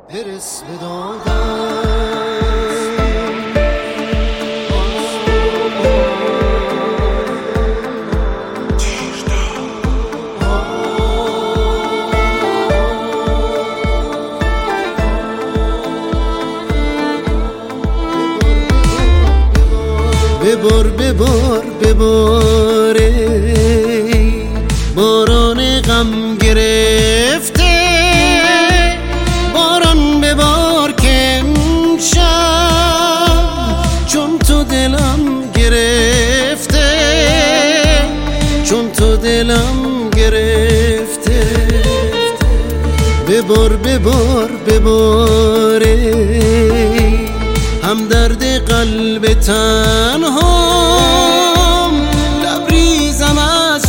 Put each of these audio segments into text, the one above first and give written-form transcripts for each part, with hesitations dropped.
برس به دادم ببار ببار بباره باران غم گرفته باران ببار که امشب چون تو دلم گرفته چون تو دلم گرفته ببار ببار بباره همدرد قلب تنهام لبریزم از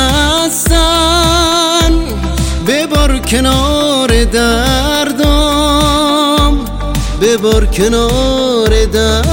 شکستن ببار کنار دردم ببار کنار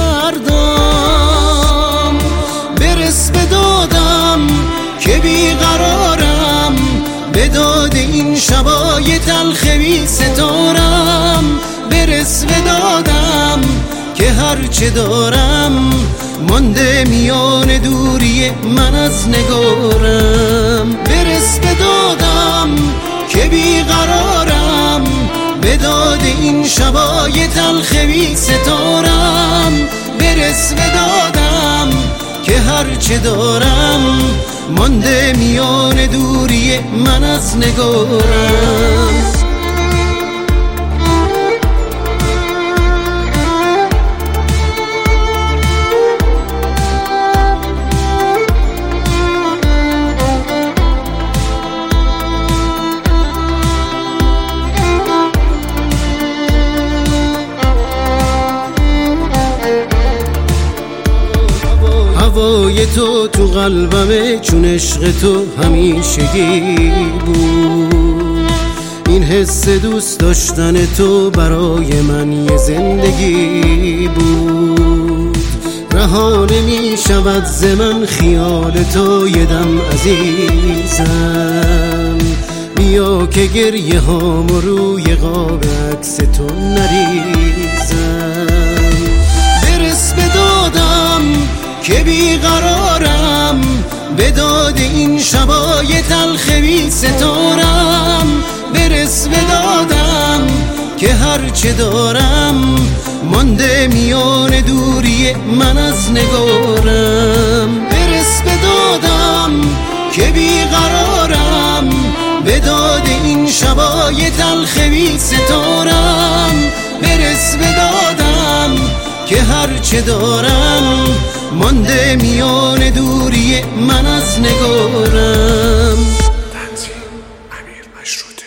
دردم برس به دادم که بیقرارم به داد این شبای تلخ بی ستارم برس به دادم که هرچه دارم مانده میان دوری من از نگارم برس به دادم که بیقرارم به داد این شبای تلخ بی ستارم برس به دادم که هرچه دارم مانده میان دوری من از نگارم هوای تو تو قلبمه چون عشق تو همیشگی بود این حس دوست داشتن تو برای من یه زندگی بود رها نمی شود ز من خیال تو یه دم عزیزم بیا که گریه هامو روی قاب عکس تو نریزم برس به دادم که بیقرارم به داد این شبای تلخ بی ستارم برس به دادم که هرچه دارم مانده میان دوری من از نگارم برس به دادم که بیقرارم به داد این شبای تلخ بی ستارم برس به دادم که هرچه دارم مانده میان دوری من از نگارم تنظیم امیر مشروطه.